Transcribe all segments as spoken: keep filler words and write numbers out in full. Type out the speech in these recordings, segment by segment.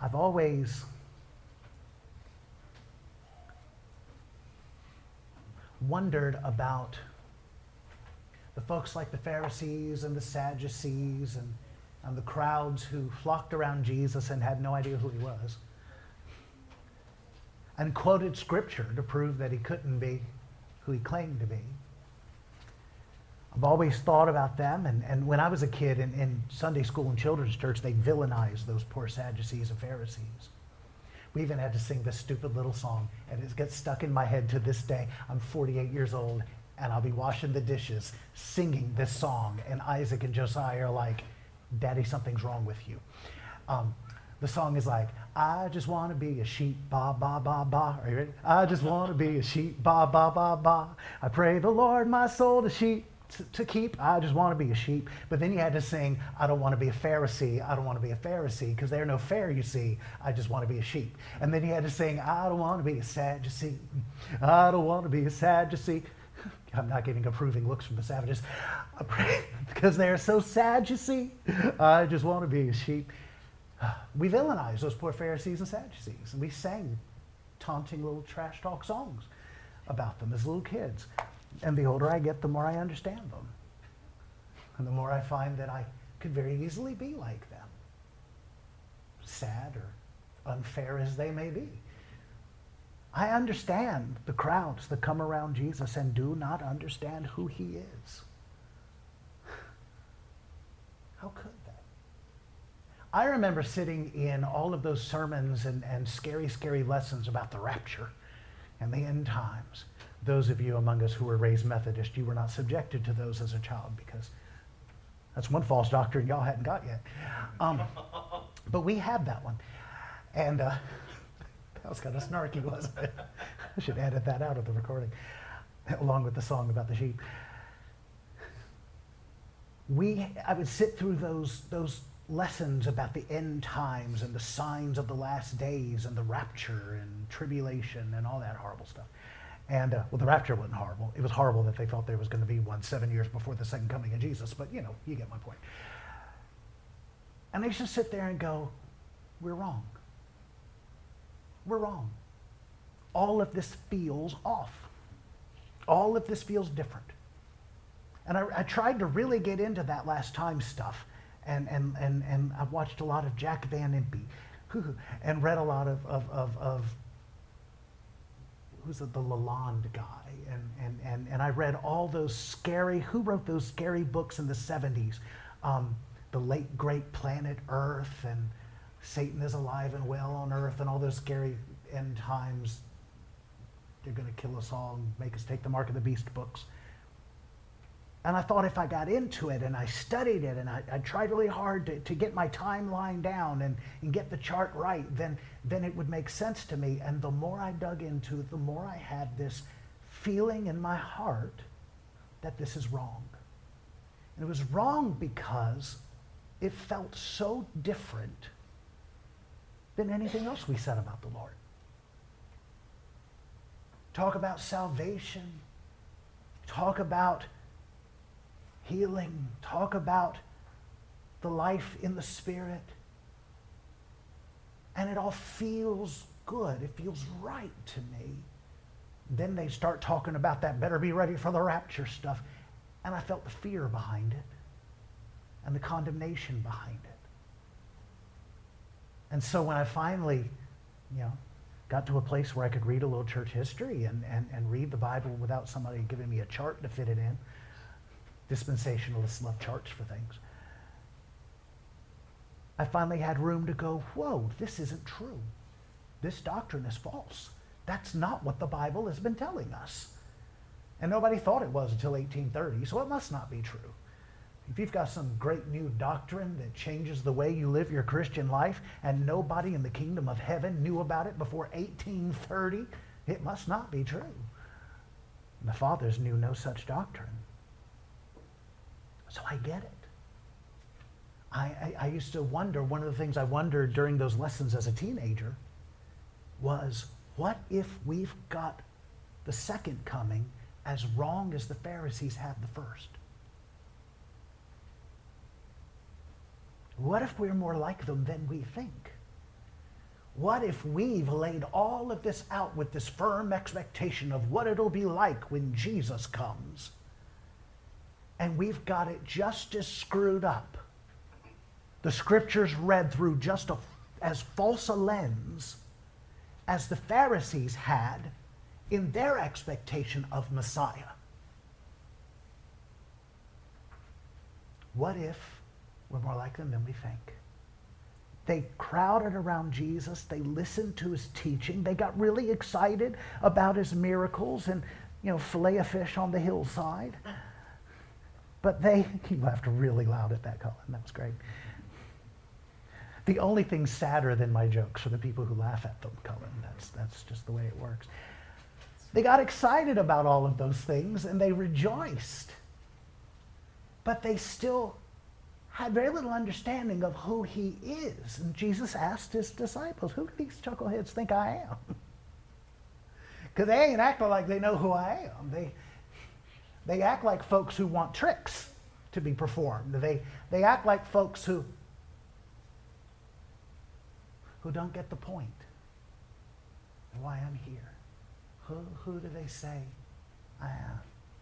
I've always wondered about the folks like the Pharisees and the Sadducees and, and the crowds who flocked around Jesus and had no idea who he was, and quoted scripture to prove that he couldn't be who he claimed to be. I've always thought about them, and, and when I was a kid in, in Sunday school and children's church, they villainized those poor Sadducees and Pharisees. We even had to sing this stupid little song, and it gets stuck in my head to this day. I'm forty-eight years old, and I'll be washing the dishes, singing this song, and Isaac and Josiah are like, Daddy, something's wrong with you. Um, the song is like, I just want to be a sheep, ba, ba, ba, ba. Are you ready? I just want to be a sheep, ba, ba, ba, ba. I pray the Lord my soul to sheep. To keep, I just want to be a sheep. But then you had to sing, I don't want to be a Pharisee, I don't want to be a Pharisee, because they're no fair, you see, I just want to be a sheep. And then you had to sing, I don't want to be a Sadducee, I don't want to be a Sadducee. I'm not getting approving looks from the savages. I pray, because they're so sad, you see, I just want to be a sheep. We villainized those poor Pharisees and Sadducees, and we sang taunting little trash talk songs about them as little kids. And the older I get, the more I understand them. And the more I find that I could very easily be like them. Sad or unfair as they may be. I understand the crowds that come around Jesus and do not understand who he is. How could they? I remember sitting in all of those sermons and, and scary, scary lessons about the rapture and the end times. Those of you among us who were raised Methodist, you were not subjected to those as a child, because that's one false doctrine y'all hadn't got yet. Um, but we had that one. And uh, that was kind of snarky, wasn't it? I should edit that out of the recording, along with the song about the sheep. We, I would sit through those, those lessons about the end times and the signs of the last days and the rapture and tribulation and all that horrible stuff. And, uh, well, the rapture wasn't horrible. It was horrible that they thought there was going to be one seven years before the second coming of Jesus. But, you know, you get my point. And they just sit there and go, we're wrong. We're wrong. All of this feels off. All of this feels different. And I, I tried to really get into that last time stuff. And, and, and, and I watched a lot of Jack Van Impe and read a lot of, of, of, of who's it, the Lalonde guy, and, and, and, and I read all those scary, who wrote those scary books in the seventies? Um, the Late Great Planet Earth, and Satan is alive and well on Earth, and all those scary end times, they're going to kill us all and make us take the mark of the beast books. And I thought if I got into it and I studied it and I, I tried really hard to, to get my timeline down and, and get the chart right, then, then it would make sense to me. And the more I dug into it, the more I had this feeling in my heart that this is wrong. And it was wrong because it felt so different than anything else we said about the Lord. Talk about salvation. Talk about healing, talk about the life in the Spirit. And it all feels good. It feels right to me. Then they start talking about that better be ready for the rapture stuff. And I felt the fear behind it and the condemnation behind it. And so when I finally, you know, got to a place where I could read a little church history and, and, and read the Bible without somebody giving me a chart to fit it in, dispensationalists love charts for things. I finally had room to go, whoa, this isn't true. This doctrine is false. That's not what the Bible has been telling us. And nobody thought it was until eighteen thirty, so it must not be true. If you've got some great new doctrine that changes the way you live your Christian life and nobody in the kingdom of heaven knew about it before eighteen thirty, it must not be true. And the fathers knew no such doctrine. So I get it. I, I, I used to wonder, one of the things I wondered during those lessons as a teenager was, what if we've got the second coming as wrong as the Pharisees had the first? What if we're more like them than we think? What if we've laid all of this out with this firm expectation of what it'll be like when Jesus comes, and we've got it just as screwed up? The scriptures read through just a, as false a lens as the Pharisees had in their expectation of Messiah. What if we're more like them than we think? They crowded around Jesus. They listened to his teaching. They got really excited about his miracles and, you know, fillet of fish on the hillside. But they, he laughed really loud at that, Colin. That was great. The only thing sadder than my jokes are the people who laugh at them, Colin. That's, that's just the way it works. They got excited about all of those things and they rejoiced. But they still had very little understanding of who he is. And Jesus asked his disciples, who do these chuckleheads think I am? Because they ain't acting like they know who I am. They, they act like folks who want tricks to be performed. They, they act like folks who, who don't get the point of why I'm here. Who, who do they say I am?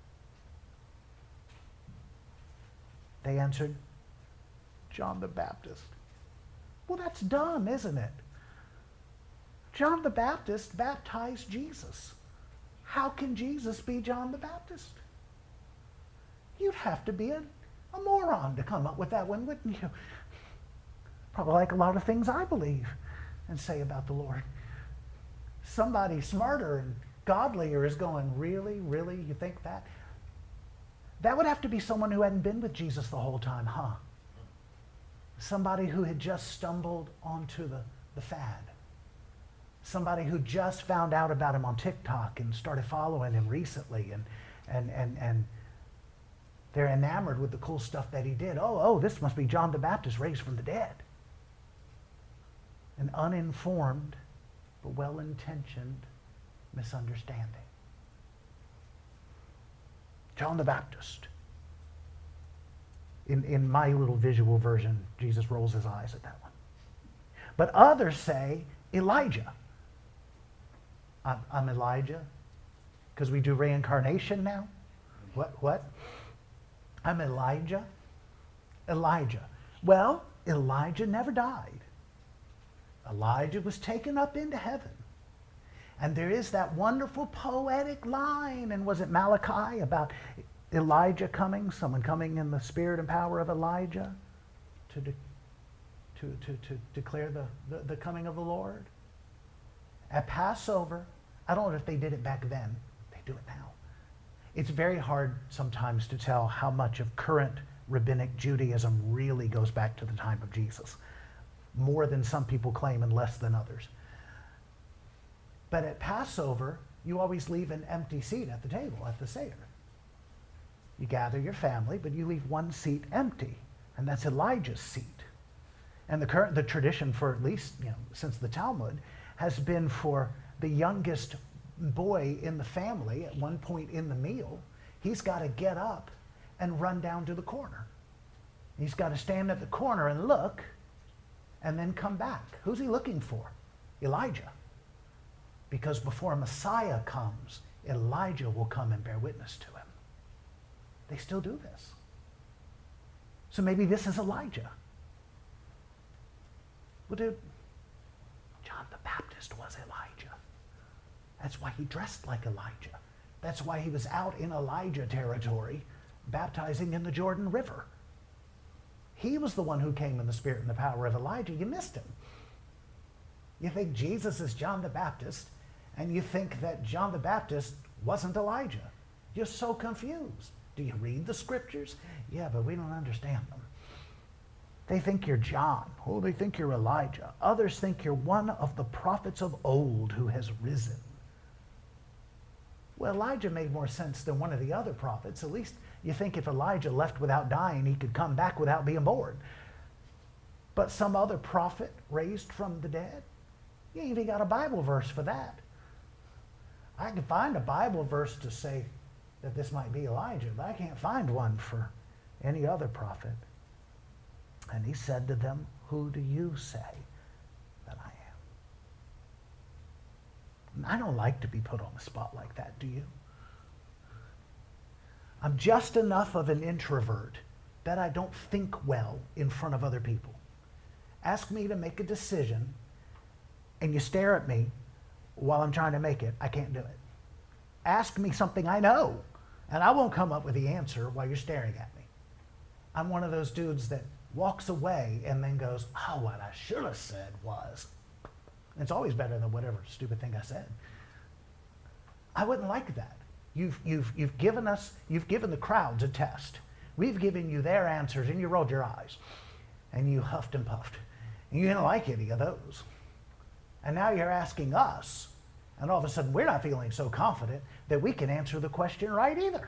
They answered, John the Baptist. Well, that's dumb, isn't it? John the Baptist baptized Jesus. How can Jesus be John the Baptist? You'd have to be a, a moron to come up with that one, wouldn't you? Probably like a lot of things I believe and say about the Lord. Somebody smarter and godlier is going, really, really, you think that? That would have to be someone who hadn't been with Jesus the whole time, huh? Somebody who had just stumbled onto the, the fad. Somebody who just found out about him on TikTok and started following him recently, and and and and they're enamored with the cool stuff that he did. Oh, oh, this must be John the Baptist raised from the dead. An uninformed but well-intentioned misunderstanding. John the Baptist. In, in my little visual version, Jesus rolls his eyes at that one. But others say Elijah. I'm, I'm Elijah because we do reincarnation now. What? What? I'm Elijah. Elijah. Well, Elijah never died. Elijah was taken up into heaven. And there is that wonderful poetic line, and was it Malachi, about Elijah coming, someone coming in the spirit and power of Elijah to, de- to, to, to declare the, the, the coming of the Lord? At Passover, I don't know if they did it back then. They do it now. It's very hard sometimes to tell how much of current rabbinic Judaism really goes back to the time of Jesus. More than some people claim and less than others. But at Passover, you always leave an empty seat at the table, at the Seder. You gather your family, but you leave one seat empty, and that's Elijah's seat. And the current, the tradition for at least, you know, since the Talmud, has been for the youngest boy in the family at one point in the meal, he's got to get up and run down to the corner. He's got to stand at the corner and look, and then come back. Who's he looking for? Elijah. Because before Messiah comes, Elijah will come and bear witness to him. They still do this. So maybe this is Elijah. Well, dude, John the Baptist was Elijah. That's why he dressed like Elijah. That's why he was out in Elijah territory, baptizing in the Jordan River. He was the one who came in the spirit and the power of Elijah. You missed him. You think Jesus is John the Baptist, and you think that John the Baptist wasn't Elijah. You're so confused. Do you read the scriptures? Yeah, but we don't understand them. They think you're John. Oh, they think you're Elijah. Others think you're one of the prophets of old who has risen. Well, Elijah made more sense than one of the other prophets. At least you think if Elijah left without dying, he could come back without being bored. But some other prophet raised from the dead? You ain't even got a Bible verse for that. I can find a Bible verse to say that this might be Elijah, but I can't find one for any other prophet. And he said to them, who do you say that I am? I don't like to be put on the spot like that, do you? I'm just enough of an introvert that I don't think well in front of other people. Ask me to make a decision, and you stare at me while I'm trying to make it. I can't do it. Ask me something I know, and I won't come up with the answer while you're staring at me. I'm one of those dudes that walks away and then goes, oh, what I should have said was. It's always better than whatever stupid thing I said. I wouldn't like that. You've, you've, you've given us, you've given the crowds a test. We've given you their answers, and you rolled your eyes, and you huffed and puffed, and you didn't like any of those. And now you're asking us, and all of a sudden we're not feeling so confident that we can answer the question right either.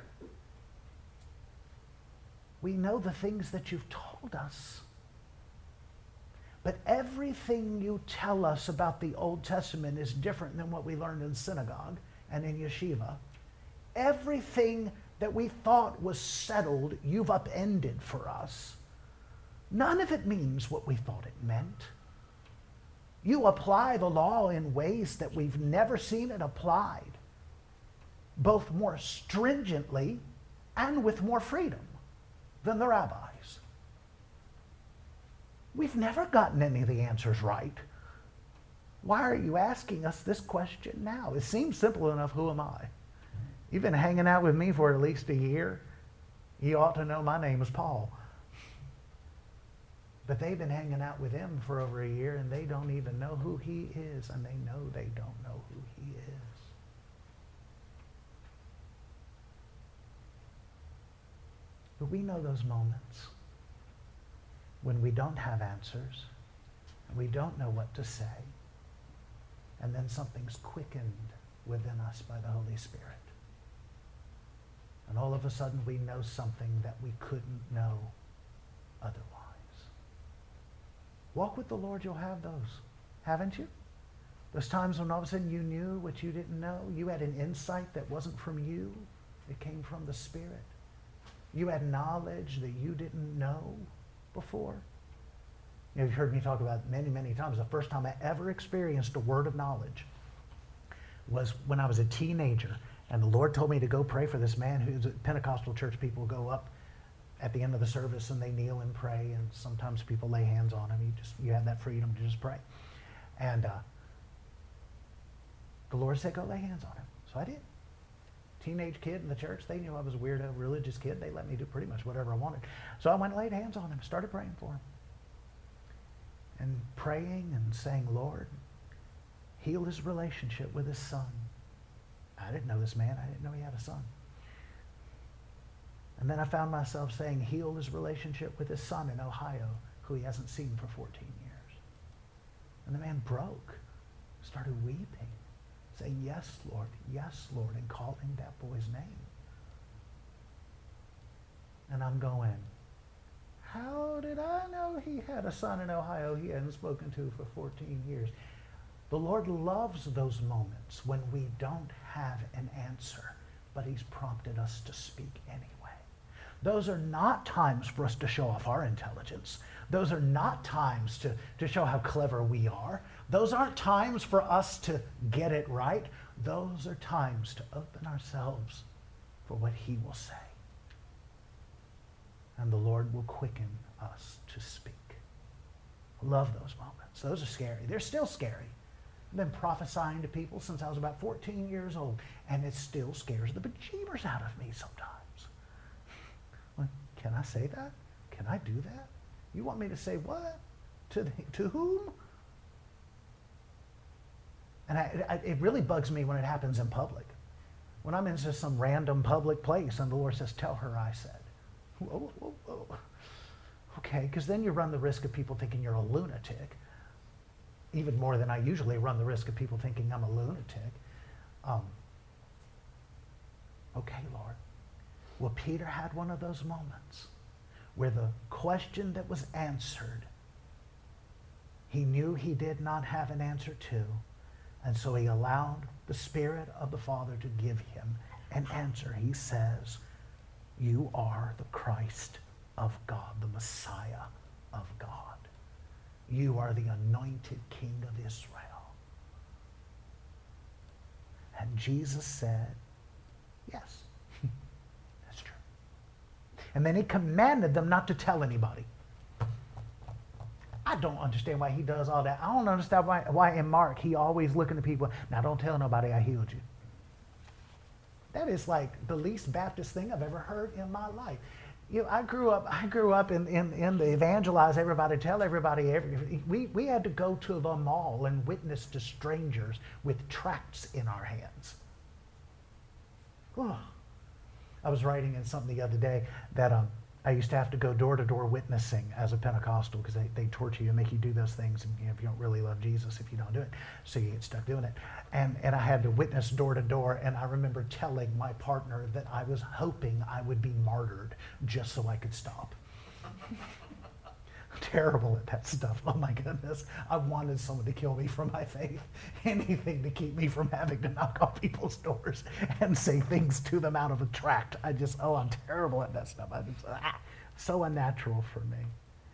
We know the things that you've told us. But everything you tell us about the Old Testament is different than what we learned in synagogue and in yeshiva. Everything that we thought was settled, you've upended for us. None of it means what we thought it meant. You apply the law in ways that we've never seen it applied, both more stringently and with more freedom than the rabbis. We've never gotten any of the answers right. Why are you asking us this question now? It seems simple enough. Who am I? You've been hanging out with me for at least a year. You ought to know my name is Paul. But they've been hanging out with him for over a year, and they don't even know who he is, and they know they don't know who he is. But we know those moments when we don't have answers, and we don't know what to say, and then something's quickened within us by the Holy Spirit. And all of a sudden we know something that we couldn't know otherwise. Walk with the Lord, you'll have those, haven't you? Those times when all of a sudden you knew what you didn't know. You had an insight that wasn't from you. It came from the Spirit. You had knowledge that you didn't know before. You know, you've heard me talk about many, many times. The first time I ever experienced a word of knowledge was when I was a teenager, and the Lord told me to go pray for this man who's at Pentecostal church. People go up at the end of the service and they kneel and pray, and sometimes people lay hands on him. You just you have that freedom to just pray. And uh, the Lord said, go lay hands on him. So I did. Teenage kid in the church, they knew I was a weirdo, religious kid. They let me do pretty much whatever I wanted. So I went and laid hands on him, started praying for him. And praying and saying, Lord, heal his relationship with his son. I didn't know this man. I didn't know he had a son. And then I found myself saying, heal his relationship with his son in Ohio, who he hasn't seen for fourteen years. And the man broke, started weeping, saying, yes, Lord, yes, Lord, and calling that boy's name. And I'm going, how did I know he had a son in Ohio he hadn't spoken to for fourteen years? The Lord loves those moments when we don't have an answer, but he's prompted us to speak anyway. Those are not times for us to show off our intelligence. Those are not times to, to show how clever we are. Those aren't times for us to get it right. Those are times to open ourselves for what he will say. And the Lord will quicken us to speak. I love those moments. Those are scary. They're still scary. I've been prophesying to people since I was about fourteen years old, and it still scares the bejeebers out of me sometimes. Like, can I say that? Can I do that? You want me to say what? To, the, to whom? And I, I, it really bugs me when it happens in public. When I'm in just some random public place and the Lord says, tell her I said. Whoa, whoa, whoa. Okay, because then you run the risk of people thinking you're a lunatic. Even more than I usually run the risk of people thinking I'm a lunatic. Um, okay, Lord. Well, Peter had one of those moments where the question that was answered, he knew he did not have an answer to, and so he allowed the Spirit of the Father to give him an answer. He says, you are the Christ of God, the Messiah of God. You are the anointed King of Israel. And Jesus said, yes, that's true. And then he commanded them not to tell anybody. I don't understand why he does all that. I don't understand why, why in Mark he always looking at people, now don't tell nobody I healed you. That is like the least Baptist thing I've ever heard in my life. You know, I grew up. I grew up in, in, in the evangelize everybody, tell everybody. Every, we we had to go to the mall and witness to strangers with tracts in our hands. Oh. I was writing in something the other day that um, I used to have to go door to door witnessing as a Pentecostal because they, they torture you and make you do those things, and you know, if you don't really love Jesus, if you don't do it, so you get stuck doing it. And and I had to witness door to door, and I remember telling my partner that I was hoping I would be martyred just so I could stop. Terrible at that stuff. Oh my goodness. I wanted someone to kill me for my faith. Anything to keep me from having to knock on people's doors and say things to them out of a tract. I just, oh, I'm terrible at that stuff. I just, ah, so unnatural for me.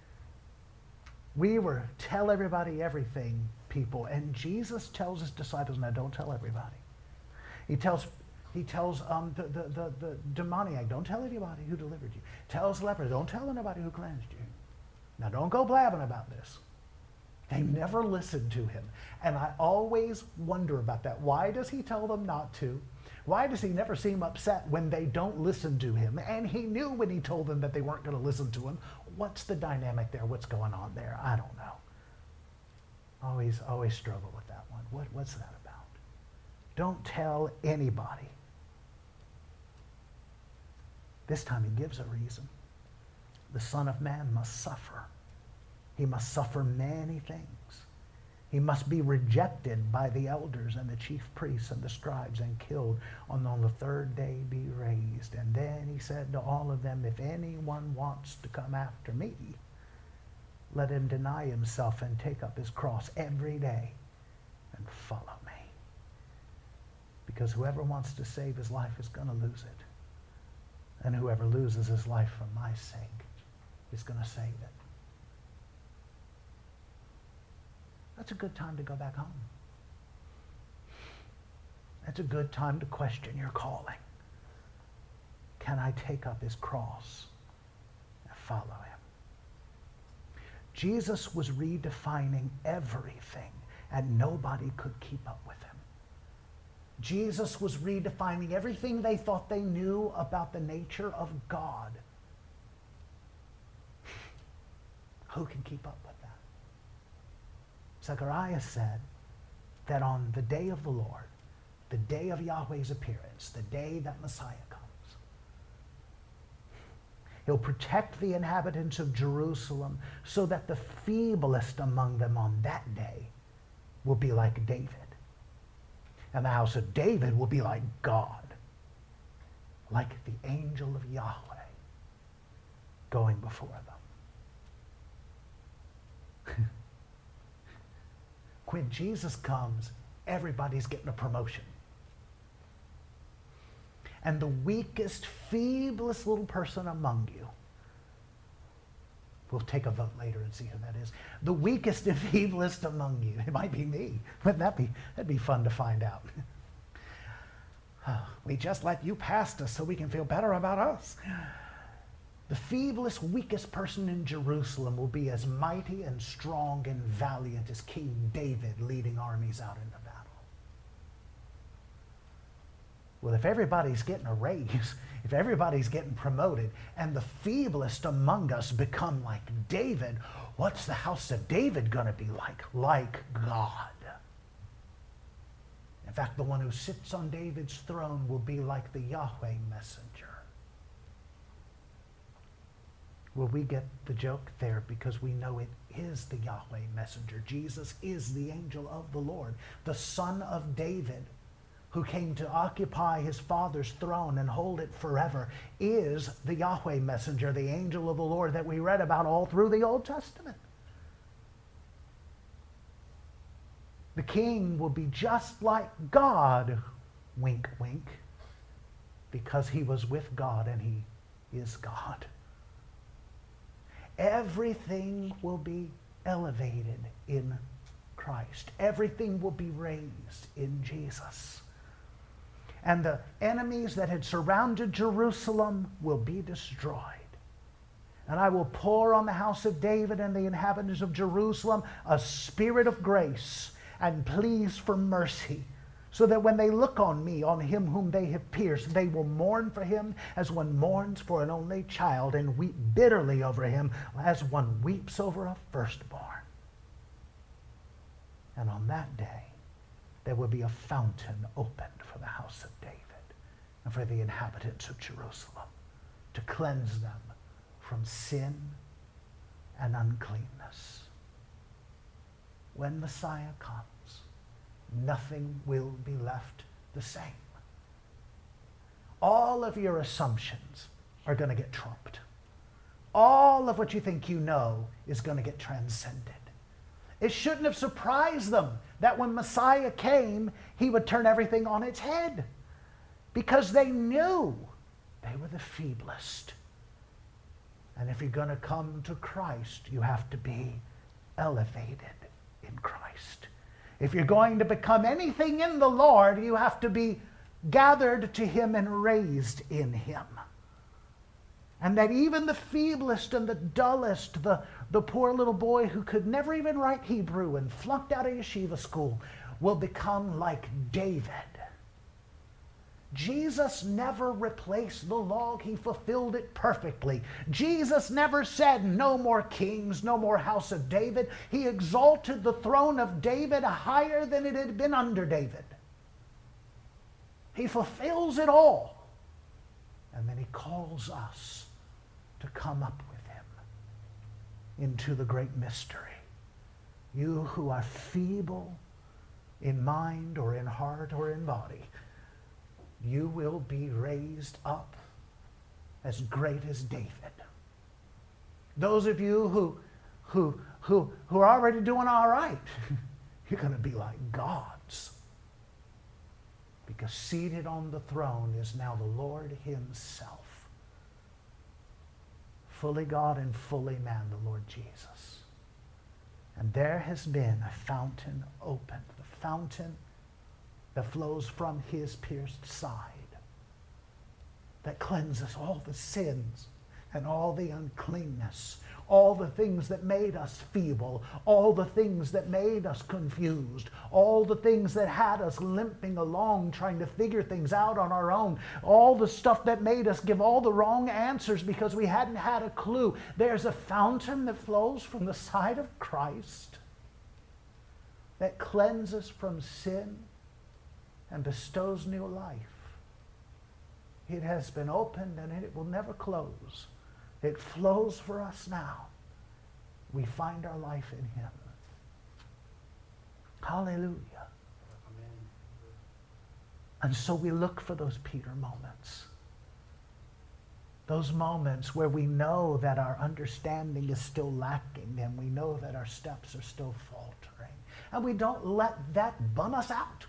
We were tell everybody everything people. And Jesus tells his disciples, now don't tell everybody. He tells He tells um, the, the, the, the demoniac, don't tell anybody who delivered you. Tells the leper, don't tell anybody who cleansed you. Now, don't go blabbing about this. They never listened to him. And I always wonder about that. Why does he tell them not to? Why does he never seem upset when they don't listen to him? And he knew when he told them that they weren't going to listen to him. What's the dynamic there? What's going on there? I don't know. Always, always struggle with that one. What, what's that about? Don't tell anybody. This time he gives a reason. The Son of Man must suffer. He must suffer many things. He must be rejected by the elders and the chief priests and the scribes and killed, and on the third day be raised. And then he said to all of them, if anyone wants to come after me, let him deny himself and take up his cross every day and follow me. Because whoever wants to save his life is going to lose it. And whoever loses his life for my sake is going to save it. That's a good time to go back home. That's a good time to question your calling. Can I take up his cross and follow him? Jesus was redefining everything, and nobody could keep up with him. Jesus was redefining everything they thought they knew about the nature of God. Who can keep up with that? Zechariah said that on the day of the Lord, the day of Yahweh's appearance, the day that Messiah comes, he'll protect the inhabitants of Jerusalem so that the feeblest among them on that day will be like David. And the house of David will be like God, like the angel of Yahweh going before them. When Jesus comes, everybody's getting a promotion. And the weakest, feeblest little person among you, we'll take a vote later and see who that is. The weakest and feeblest among you, it might be me. Wouldn't that be, that'd be fun to find out. We just let you past us so we can feel better about us. The feeblest, weakest person in Jerusalem will be as mighty and strong and valiant as King David leading armies out into battle. Well, if everybody's getting a raise, if everybody's getting promoted, and the feeblest among us become like David, what's the house of David going to be like? Like God. In fact, the one who sits on David's throne will be like the Yahweh messenger. Well, we get the joke there because we know it is the Yahweh messenger. Jesus is the angel of the Lord, the Son of David, who came to occupy his Father's throne and hold it forever, is the Yahweh messenger, the angel of the Lord that we read about all through the Old Testament. The king will be just like God, wink, wink, because he was with God and he is God. Everything will be elevated in Christ. Everything will be raised in Jesus. and the enemies that had surrounded Jerusalem will be destroyed. And I will pour on the house of David and the inhabitants of Jerusalem a spirit of grace and pleas for mercy, so that when they look on me, on him whom they have pierced, they will mourn for him as one mourns for an only child, and weep bitterly over him as one weeps over a firstborn. And on that day, there will be a fountain opened for the house of David and for the inhabitants of Jerusalem, to cleanse them from sin and uncleanness. When Messiah comes, nothing will be left the same. All of your assumptions are going to get trumped. All of what you think you know is going to get transcended. It shouldn't have surprised them that when Messiah came, he would turn everything on its head, because they knew they were the feeblest. And if you're going to come to Christ, you have to be elevated in Christ. If you're going to become anything in the Lord, you have to be gathered to him and raised in him. And that even the feeblest and the dullest, the, the poor little boy who could never even write Hebrew and flunked out of yeshiva school, will become like David. Jesus never replaced the law. He fulfilled it perfectly. Jesus never said, no more kings, no more house of David. He exalted the throne of David higher than it had been under David. He fulfills it all. And then he calls us to come up with him into the great mystery. You who are feeble in mind or in heart or in body, you will be raised up as great as David. Those of you who, who, who, who are already doing all right, you're going to be like gods. Because seated on the throne is now the Lord himself. Fully God and fully man, the Lord Jesus. And there has been a fountain opened, the fountain that flows from his pierced side, that cleanses all the sins and all the uncleanness, all the things that made us feeble, all the things that made us confused, all the things that had us limping along trying to figure things out on our own, all the stuff that made us give all the wrong answers because we hadn't had a clue. There's a fountain that flows from the side of Christ that cleanses from sin and bestows new life. It has been opened and it will never close. It flows for us now. We find our life in him. Hallelujah. Amen. And so we look for those Peter moments. Those moments where we know that our understanding is still lacking and we know that our steps are still faltering. And we don't let that bum us out.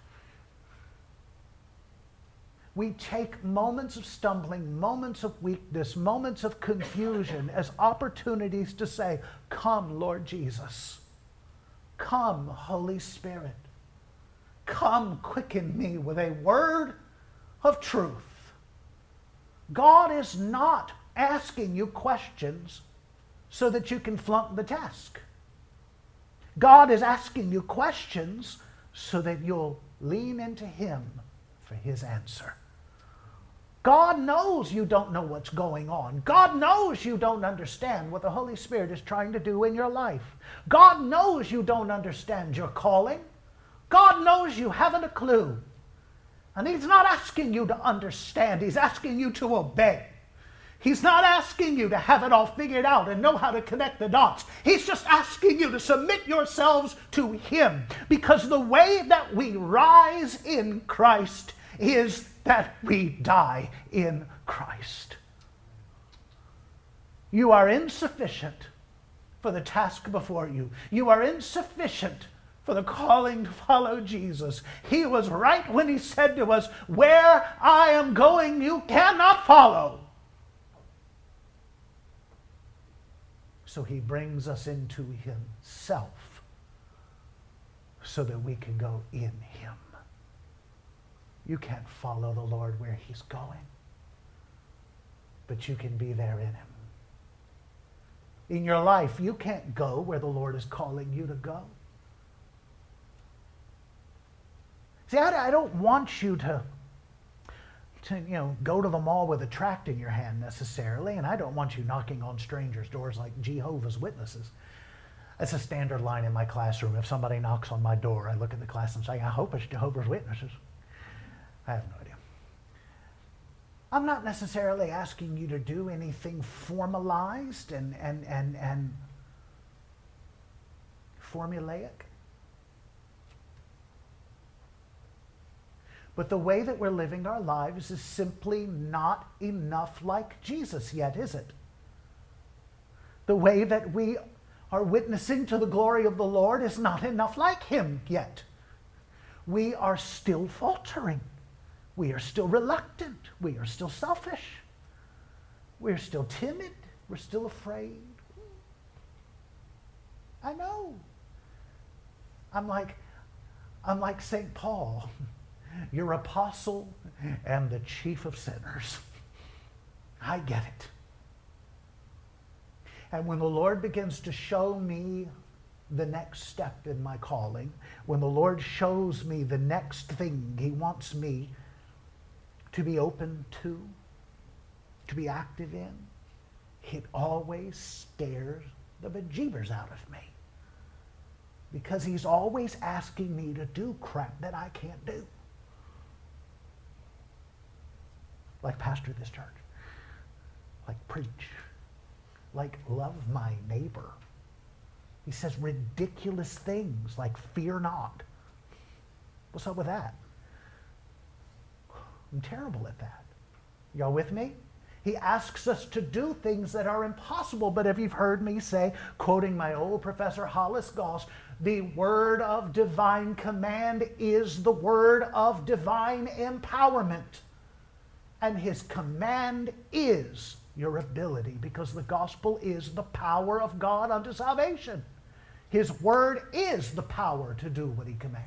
We take moments of stumbling, moments of weakness, moments of confusion as opportunities to say, come, Lord Jesus. Come, Holy Spirit. Come, quicken me with a word of truth. God is not asking you questions so that you can flunk the test. God is asking you questions so that you'll lean into him for his answer. God knows you don't know what's going on. God knows you don't understand what the Holy Spirit is trying to do in your life. God knows you don't understand your calling. God knows you haven't a clue. And he's not asking you to understand. He's asking you to obey. He's not asking you to have it all figured out and know how to connect the dots. He's just asking you to submit yourselves to him. Because the way that we rise in Christ is that we die in Christ. You are insufficient for the task before you. You are insufficient for the calling to follow Jesus. He was right when he said to us, where I am going, you cannot follow. So he brings us into himself so that we can go in him. You can't follow the Lord where he's going, but you can be there in him. In your life, you can't go where the Lord is calling you to go. See, I, I don't want you to, to, you know, go to the mall with a tract in your hand necessarily, and I don't want you knocking on strangers' doors like Jehovah's Witnesses. That's a standard line in my classroom. If somebody knocks on my door, I look at the class and say, I hope it's Jehovah's Witnesses. I have no idea. I'm not necessarily asking you to do anything formalized and, and, and, and formulaic. But the way that we're living our lives is simply not enough like Jesus yet, is it? The way that we are witnessing to the glory of the Lord is not enough like him yet. We are still faltering. We are still reluctant. We are still selfish. We're still timid. We're still afraid. I know. I'm like, I'm like Saint Paul, your apostle and the chief of sinners. I get it. And when the Lord begins to show me the next step in my calling, when the Lord shows me the next thing he wants me to be open to, to be active in, it always scares the bejeebers out of me. Because he's always asking me to do crap that I can't do. Like pastor this church. Like preach. Like love my neighbor. He says ridiculous things like fear not. What's up with that? I'm terrible at that. Y'all with me? He asks us to do things that are impossible, but if you've heard me say, quoting my old Professor Hollis Goss, the word of divine command is the word of divine empowerment. And his command is your ability, because the gospel is the power of God unto salvation. His word is the power to do what he commands.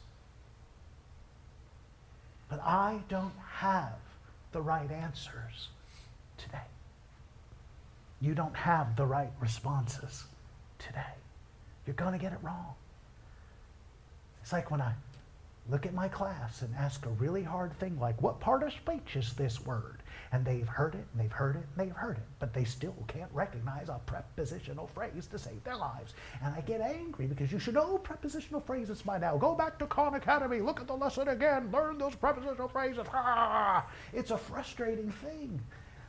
But I don't have the right answers today. You don't have the right responses today. You're going to get it wrong. It's like when I look at my class and ask a really hard thing like, what part of speech is this word? And they've heard it, and they've heard it, and they've heard it, but they still can't recognize a prepositional phrase to save their lives. And I get angry because you should know prepositional phrases by now. Go back to Khan Academy, look at the lesson again, learn those prepositional phrases. Ah! It's a frustrating thing.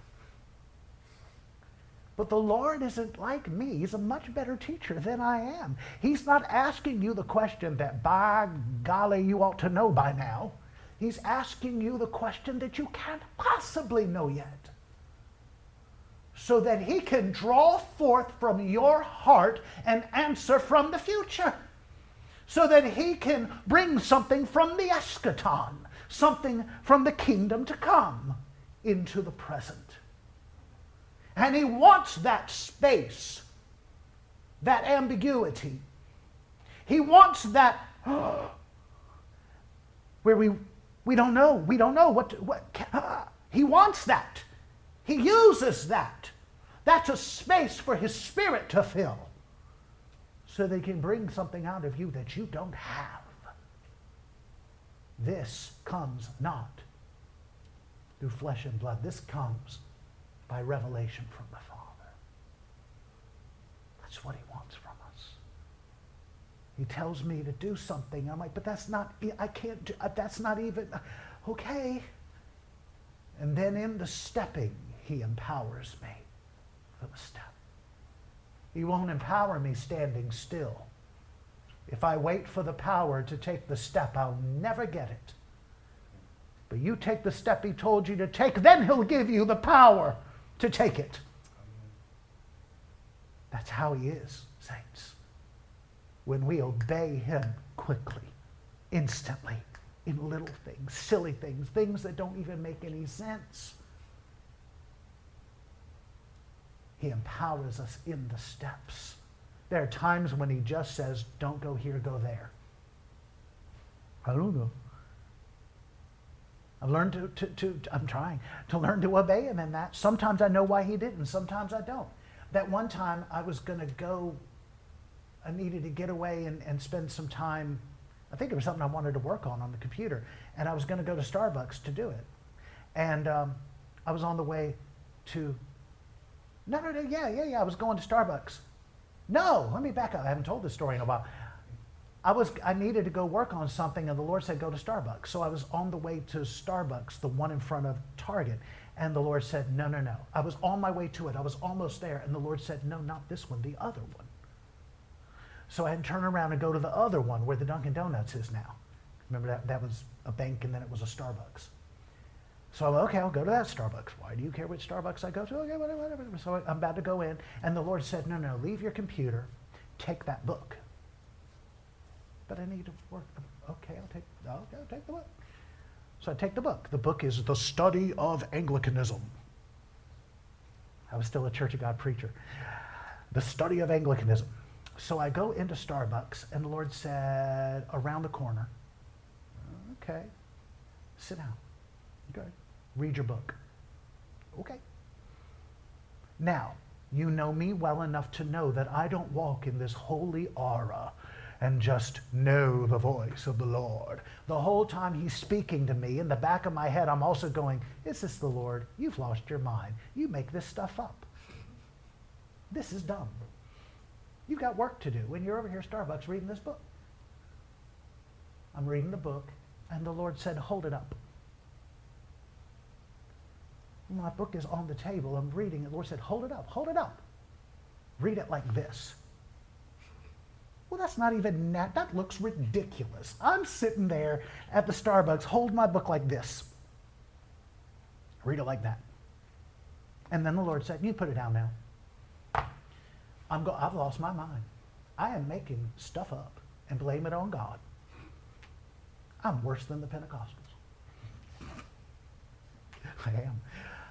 But the Lord isn't like me. He's a much better teacher than I am. He's not asking you the question that, by golly, you ought to know by now. He's asking you the question that you can't possibly know yet. So that he can draw forth from your heart an answer from the future. So that he can bring something from the eschaton, something from the kingdom to come, into the present. And he wants that space, that ambiguity. He wants that where we we don't know. We don't know what, to, what uh, he wants that. He uses that. That's a space for his Spirit to fill, so they can bring something out of you that you don't have. This comes not through flesh and blood. This comes by revelation from the Father. That's what he wants from us. He tells me to do something. I'm like, but that's not, I can't do, that's not even, okay. And then in the stepping, he empowers me for the step. He won't empower me standing still. If I wait for the power to take the step, I'll never get it. But you take the step he told you to take, then he'll give you the power to take it. That's how he is, saints. When we obey him quickly, instantly, in little things, silly things, things that don't even make any sense. He empowers us in the steps. There are times when he just says, don't go here, go there. I don't know. I've learned to, to, to, I'm trying to learn to obey him in that. Sometimes I know why he didn't, sometimes I don't. That one time I was going to go, I needed to get away and, and spend some time. I think it was something I wanted to work on on the computer, and I was going to go to Starbucks to do it. And um, I was on the way to, no, no, no, yeah, yeah, yeah, I was going to Starbucks. No, let me back up. I haven't told this story in a while. I was, I needed to go work on something, and the Lord said, go to Starbucks. So I was on the way to Starbucks, the one in front of Target, and the Lord said, no, no, no. I was on my way to it. I was almost there, and the Lord said, no, not this one, the other one. So I had to turn around and go to the other one where the Dunkin' Donuts is now. Remember that? That was a bank, and then it was a Starbucks. So I'm okay, I'll go to that Starbucks. Why do you care which Starbucks I go to? Okay, whatever, whatever. So I'm about to go in, and the Lord said, no, no, leave your computer, take that book. But I need to work. Okay, I'll take, okay, I'll take the book. So I take the book. The book is The Study of Anglicanism. I was still a Church of God preacher. The Study of Anglicanism. So I go into Starbucks, and the Lord said, around the corner, okay, sit down. Okay, read your book. Okay. Now, you know me well enough to know that I don't walk in this holy aura and just know the voice of the Lord. The whole time he's speaking to me, in the back of my head, I'm also going, is this the Lord? You've lost your mind. You make this stuff up. This is dumb. You've got work to do when you're over here at Starbucks reading this book. I'm reading the book, and the Lord said, hold it up. My book is on the table. I'm reading it. The Lord said, hold it up. Hold it up. Read it like this. Well, that's not even that. That looks ridiculous. I'm sitting there at the Starbucks, hold my book like this. Read it like that. And then the Lord said, you put it down now. I'm go- I've lost my mind. I am making stuff up and blame it on God. I'm worse than the Pentecostals. I am.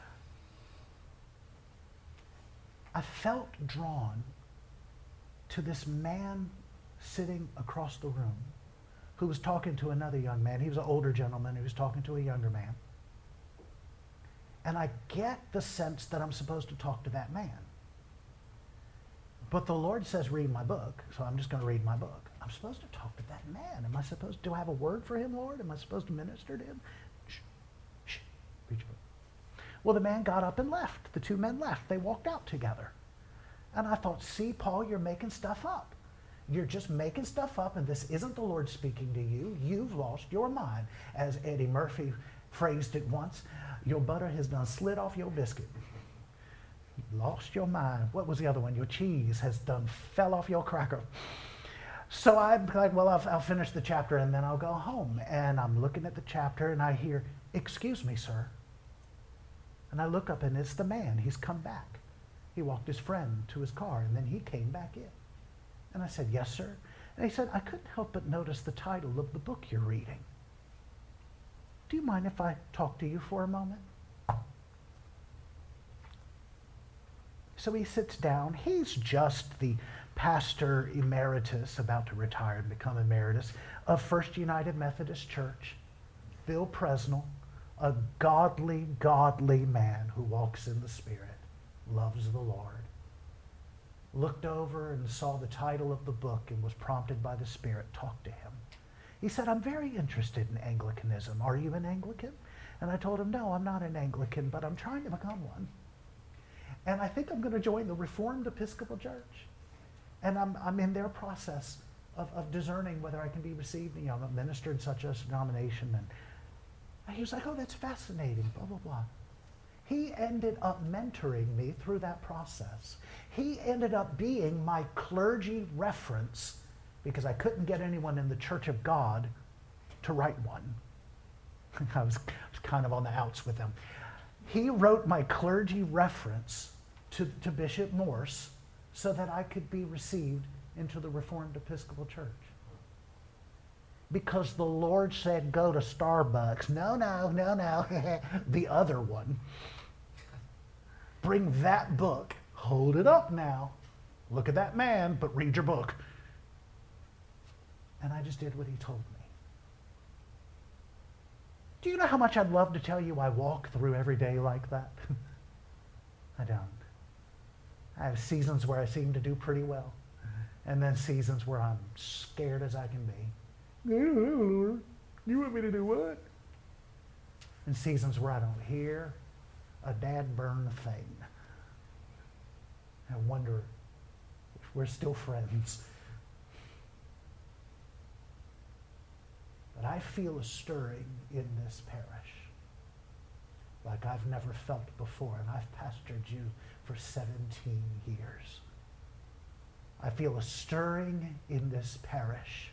I felt drawn to this man sitting across the room who was talking to another young man. He was an older gentleman who was talking to a younger man. And I get the sense that I'm supposed to talk to that man. But the Lord says, read my book, so I'm just going to read my book. I'm supposed to talk to that man. Am I supposed, do I have a word for him, Lord? Am I supposed to minister to him? Shh, shh, read your book. Well, the man got up and left. The two men left. They walked out together. And I thought, see, Paul, you're making stuff up. You're just making stuff up, and this isn't the Lord speaking to you. You've lost your mind. As Eddie Murphy phrased it once, your butter has done slid off your biscuit. You lost your mind. What was the other one? Your cheese has done fell off your cracker. So I'm like, well, I'll, I'll finish the chapter, and then I'll go home. And I'm looking at the chapter, and I hear, excuse me, sir. And I look up, and it's the man. He's come back. He walked his friend to his car, and then he came back in. And I said, yes, sir. And he said, I couldn't help but notice the title of the book you're reading. Do you mind if I talk to you for a moment? So he sits down. He's just the pastor emeritus, about to retire and become emeritus, of First United Methodist Church, Bill Presnell, a godly, godly man who walks in the Spirit, loves the Lord. Looked over and saw the title of the book and was prompted by the Spirit, talked to him. He said, I'm very interested in Anglicanism. Are you an Anglican? And I told him, no, I'm not an Anglican, but I'm trying to become one. And I think I'm going to join the Reformed Episcopal Church. And I'm, I'm in their process of, of discerning whether I can be received. You know, I'm a minister in such a denomination. And he was like, oh, that's fascinating, blah, blah, blah. He ended up mentoring me through that process. He ended up being my clergy reference because I couldn't get anyone in the Church of God to write one. I was, I was kind of on the outs with them. He wrote my clergy reference to, to Bishop Morse so that I could be received into the Reformed Episcopal Church. Because the Lord said, go to Starbucks. No, no, no, no. The other one. Bring that book. Hold it up now. Look at that man, but read your book. And I just did what he told me. Do you know how much I'd love to tell you I walk through every day like that? I don't. I have seasons where I seem to do pretty well, and then seasons where I'm scared as I can be. You want me to do what? And seasons where I don't hear a dad-burn thing. I wonder if we're still friends. But I feel a stirring in this parish like I've never felt before, and I've pastored you for seventeen years. I feel a stirring in this parish.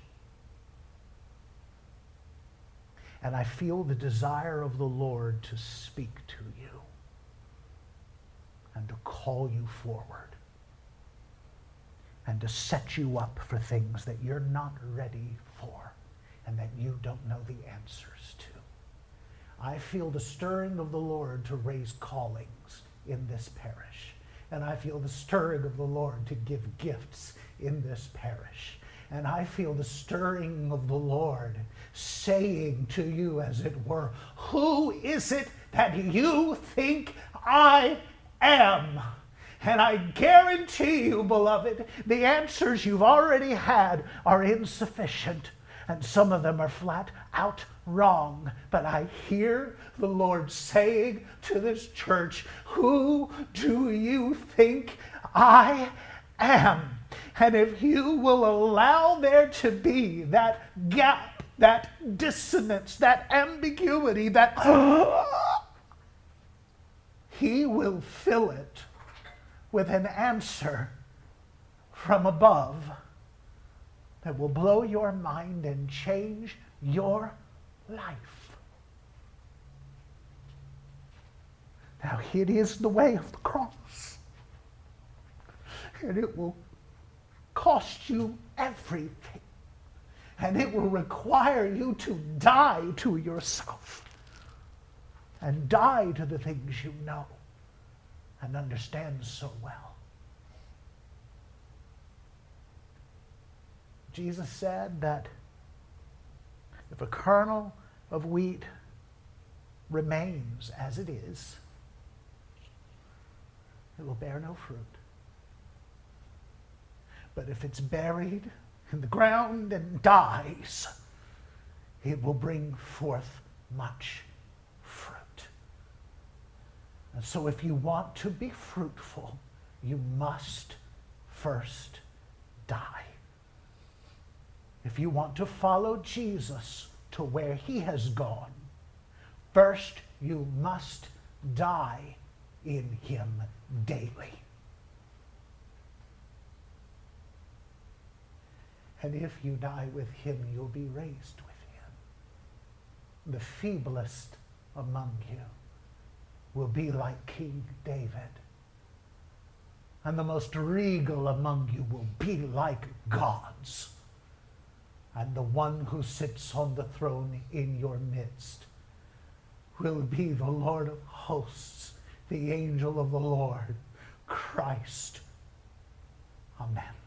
And I feel the desire of the Lord to speak to you and to call you forward and to set you up for things that you're not ready for and that you don't know the answers to. I feel the stirring of the Lord to raise callings in this parish. And I feel the stirring of the Lord to give gifts in this parish. And I feel the stirring of the Lord saying to you, as it were, who is it that you think I am? And I guarantee you, beloved, the answers you've already had are insufficient. And some of them are flat out wrong. But I hear the Lord saying to this church, who do you think I am? And if you will allow there to be that gap, that dissonance, that ambiguity, that he will fill it with an answer from above that will blow your mind and change your life. Now, it is the way of the cross. And it will cost you everything. And it will require you to die to yourself. And die to the things you know and understand so well. Jesus said that if a kernel of wheat remains as it is, it will bear no fruit. But if it's buried in the ground and dies, it will bring forth much fruit. And so if you want to be fruitful, you must first die. If you want to follow Jesus to where he has gone, first you must die in him daily. And if you die with him, you'll be raised with him. The feeblest among you will be like King David. And the most regal among you will be like gods. And the one who sits on the throne in your midst will be the Lord of hosts, the angel of the Lord, Christ. Amen.